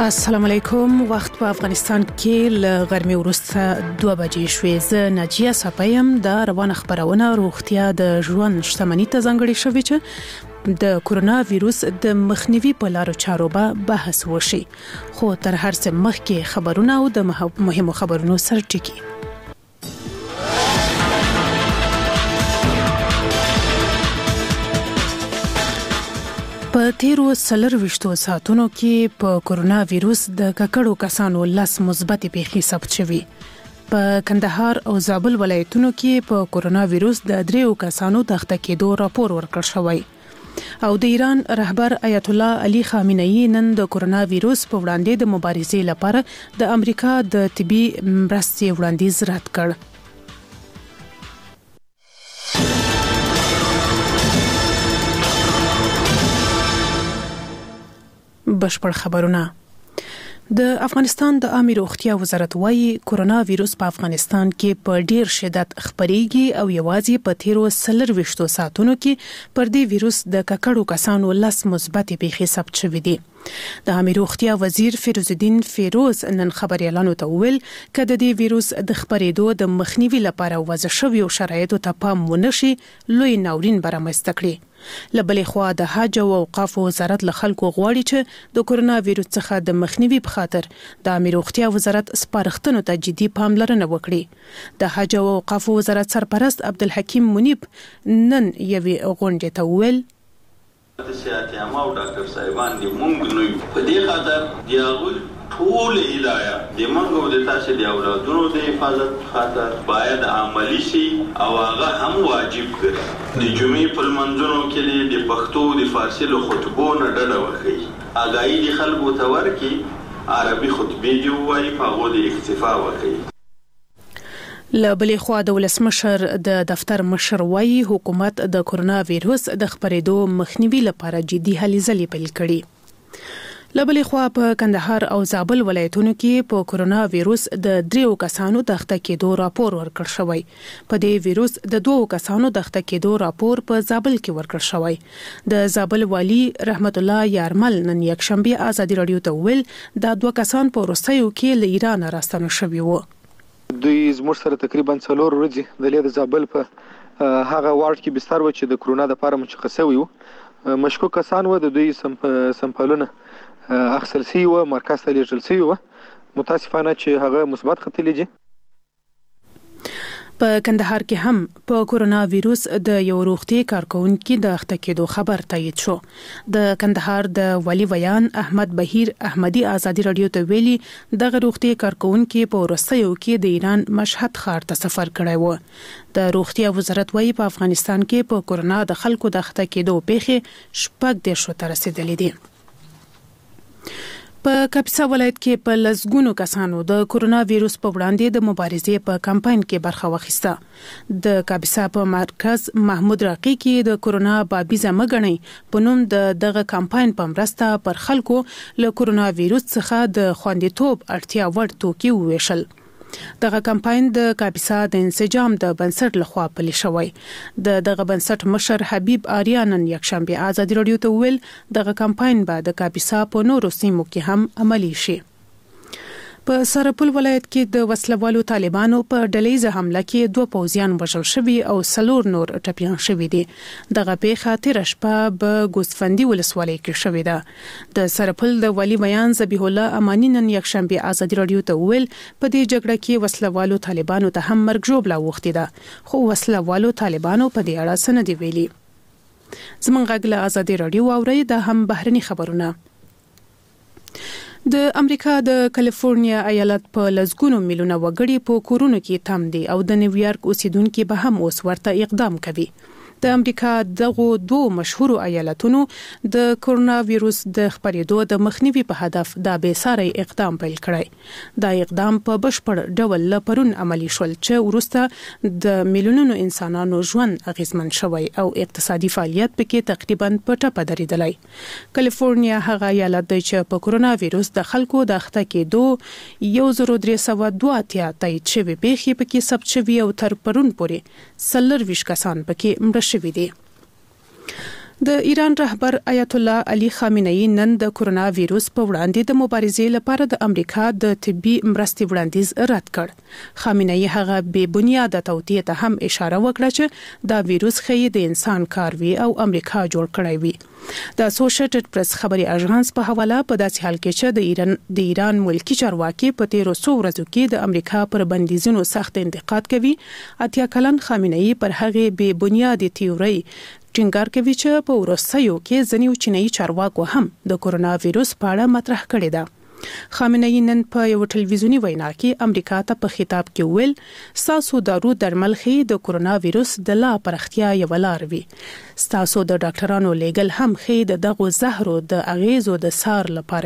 السلام علیکم. وخت په افغانستان کې ل غرمې وروسته 2 بجې شوې. زه ناجیه صفایم د روانه خبرونه روغتیا د ژوند شتمنۍ ته ځانګړې شوې چې د کورونا وایروس د مخنیوي په لارو چارو به بحث وشي. خو تر هر څه مخکې خبرونه او د مهمو خبرونو سر ټکی. په تیرو 24 ساعتونو کې په کورونا وایروس د ککړو کسانو 10 مثبت پیښې ثبت شوې. په کندهار او زابل ولایتونو کې په کورونا وایروس د 3 کسانو د اخته کېدو راپور ورکړ شوی. او د ایران رهبر آیت الله علي خامنه‌ای نن د کورونا وایروس په وړاندې د مبارزې لپاره د امریکا د طبي مرستې وړاندیز رد کړ. بشپړ خبرونه. د افغانستان د عامه روغتیا وزارت وايي کورونا وایروس په افغانستان کې په ډیر شدت خپريږي او یوازې په تیرو 24 ساعتونو کې پر دې وایروس د ککړو کسانو 10 مثبت پیښې ثبت شوې دي. د عامه روغتیا وزیر فیروز الدین فیروز نن خبريالانو ته ویل چې د دې وایروس د خپرېدو د مخنیوي لپاره وضع شوی او شرایطو ته پام ونشي لوی ناورین برامسته کړي. لبلې خوا د حج او اوقاف وزارت له خلکو غواړي چې د کورونا وایروس څخه د مخنیوي په خاطر د عامه روغتیا وزارت سپارښتنو ته جدي پاملرنه وکړي. د حج او اوقاف وزارت سرپرست عبدالحکیم منیب نن یوې غونډې ته ویل د سیاحت عامه او ډاکټر صاحبان دي مونږ نو په دې خاطر دی هغه ټول هدايه د منګو د تاسو د اولادونو د حفاظت خاطر باید عملی شي او هغه هم واجب کړي. د جمعې په منځونو کې د پښتو د فارسی له خطبو نه ډډه وکړي. اګای د خلکو ته ورکی عربي خطبه جوړوي په هغه د اکتفا وکړي. لبلې خوا د ولسمشر د دفتر مشر وايي حکومت د کورونا وایروس د خپرېدو مخنیوي لپاره جدي هلې ځلې پیل کړي. لبلې خوا په کندهار او زابل ولایتونو کې په کورونا وایروس د 3 کسانو د اخته کېدو راپور ورکړ شوی. په دې وایروس د 2 کسانو د اخته کېدو راپور په زابل کې ورکړ شوی. د زابل والی رحمت الله یارمل نن یکشنبه ازادي رادیو ته ویل د 2 کسان په وروستیو کې له ایران راستنه شوي وو. دوی زموږ سره تقریبا 4 ورځې د زابل په هغه وارډ کې بستر و چې د کورونا د لپاره مشخص شوی وو. مشکوک کسان و د دوی سمپلونه اخیستل شوي و مرکز ته لیږل شوي و. متاسفانه چې هغه مثبت ختلي دي. په کندهار کې هم په کورونا وایروس د یو روغتي کارکونکو د اخته کېدو خبر تایید شو. د کندهار د ولی ویان احمد بهیر احمدی ازادي رادیو ته ویلي د روغتي کارکونکو په ورسېو کې د ایران مشهد ښار ته سفر کړی و. د روغتي وزارت وايي په افغانستان کې په کورونا د خلکو د اخته کېدو پیښې 14 ته رسیدلې دي. په کاپیسا ولایت کې په لسګونو کسانو د کورونا وایروس په وړاندې د مبارزې په کمپاین کې برخه واخیسته. د کاپیسا په مرکز محمود راقي کې د کورونا بابیزه مګنۍ په نوم دغه کمپاین په مرسته پر خلکو له کورونا وایروس څخه د خوندیتوب اړتیا وړ توکي وویشل. دغه کمپاین د کاپیسا د انسجام د بنسټ لخوا پلی شوی. دغه بنسټ مشر حبیب آریانن یکشنبه ازادي رادیو ته ویل دغه کمپاین به د کاپیسا په نورو سیمو کې هم عملی شي. په سرپل ولایت کې د وسلوالو طالبانو په ډلېزه حمله کې 2 پوځیان وژل شوي او 4 نور ټپيان شوي دي. دغه پیښه تیر شپه په ګوسفندي ولسوالۍ کې شوې ده. د سرپل د ولی بیان ذبیح الله امانی نن یکشنبه ازادي رادیو ته ویل په دې جګړه کې وسلوالو طالبانو ته هم مرګ ژوبله وختي ده خو وسلوالو طالبانو په دې اړه څه نه دی ویلي. زمونږ غږ له ازادي رادیو اوري د هم بهرني خبرونه. د امریکا د کالیفورنیا ایالت په لسګونو میلیونه وګړي په کورونو کې تم دي او د نیویارک اوسیدونکو به هم اوس ورته اقدام کوي. د امریکا دغه 2 مشهور ایالتونو د کورونا وایروس د خپرېدو د مخنیوي په هدف د بیساري اقدام پیل کړی. دا اقدام په بشپړ ډول لپرون عملی شول چې ورسته د میلیونونو انسانانو ژوند اغیزمن شوی او اقتصادي فعالیت پکې تقریبا په ټپه درېدلی. کالیفورنیا هغه ایالت دی چې په کورونا وایروس د خلکو د اخته کېدو 1382 تایید شوی پیښې پکې ثبت شوي او تر پرون پورې 24 کسان پکې مړه شوي دي. د ایران رهبر آیت الله علي خامنه‌ای نن د کورونا وایروس په وړاندې د مبارزې لپاره د امریکا د طبي مرستې وړاندیز رد کړ. خامنه‌ای هغه بې بنیاده توطئه ته هم اشاره وکړه چې دا وایروس خې د انسان کار وی او امریکا جوړ کړی وی. د اسوسییټډ پریس خبري اژانس په حواله په داسې حال کې چې د ایران ملکی چارواکي په 1300 ورځو کې د امریکا پر بندیزونو سخت انتقاد کوي. اتیا کلن خامنه‌ای پر هغه بې بنیاده تیوري ټینګار کوي چې په وروستیو کې ځینې چینایي چارواکو هم د کورونا وایروس په اړه مطرح کړی ده. خامنه‌ای نن په یو ټلویزیونی وینا کې امریکا ته په خطاب کې ویل ساسو دارو درمل خې د کورونا وایروس د لا پرختیا یو لار وي. ساسو د ډاکټرانو لیګل هم خې د دغه زهرو د اغیزو د سار لپاره